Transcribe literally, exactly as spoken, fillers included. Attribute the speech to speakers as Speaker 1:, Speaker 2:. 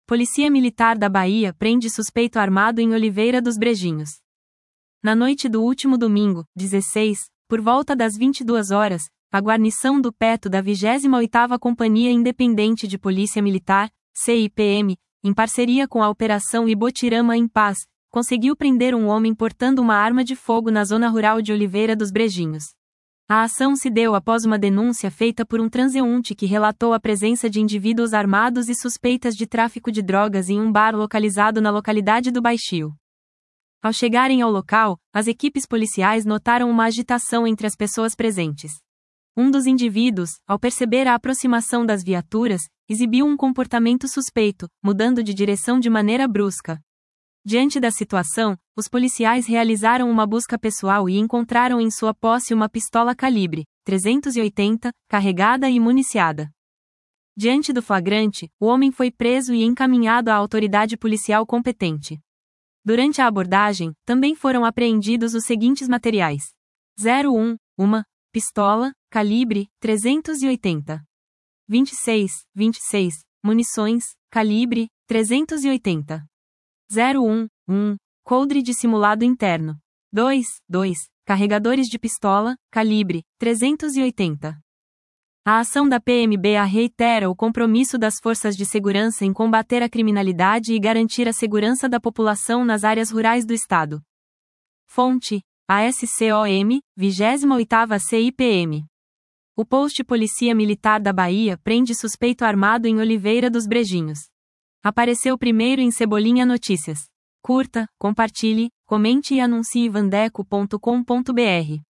Speaker 1: Polícia Militar da Bahia prende suspeito armado em Oliveira dos Brejinhos. Na noite do último domingo, dezesseis, por volta das vinte e duas horas, a guarnição do P E T da vigésima oitava Companhia Independente de Polícia Militar, C I P M, em parceria com a Operação Ibotirama em Paz, conseguiu prender um homem portando uma arma de fogo na zona rural de Oliveira dos Brejinhos. A ação se deu após uma denúncia feita por um transeunte que relatou a presença de indivíduos armados e suspeitas de tráfico de drogas em um bar localizado na localidade do Baixio. Ao chegarem ao local, as equipes policiais notaram uma agitação entre as pessoas presentes. Um dos indivíduos, ao perceber a aproximação das viaturas, exibiu um comportamento suspeito, mudando de direção de maneira brusca. Diante da situação, os policiais realizaram uma busca pessoal e encontraram em sua posse uma pistola calibre trezentos e oitenta, carregada e municiada. Diante do flagrante, o homem foi preso e encaminhado à autoridade policial competente. Durante a abordagem, também foram apreendidos os seguintes materiais: zero um, uma pistola, calibre trezentos e oitenta. vinte e seis, vinte e seis, munições, calibre trezentos e oitenta. zero um, um, coldre dissimulado interno. dois, dois, carregadores de pistola, calibre trezentos e oitenta. A ação da P M B A reitera o compromisso das forças de segurança em combater a criminalidade e garantir a segurança da população nas áreas rurais do estado. Fonte: A S C O M, vigésima oitava C I P M. O post Polícia Militar da Bahia prende suspeito armado em Oliveira dos Brejinhos. Apareceu primeiro em Cebolinha Notícias. Curta, compartilhe, comente e anuncie vandeco ponto com ponto br.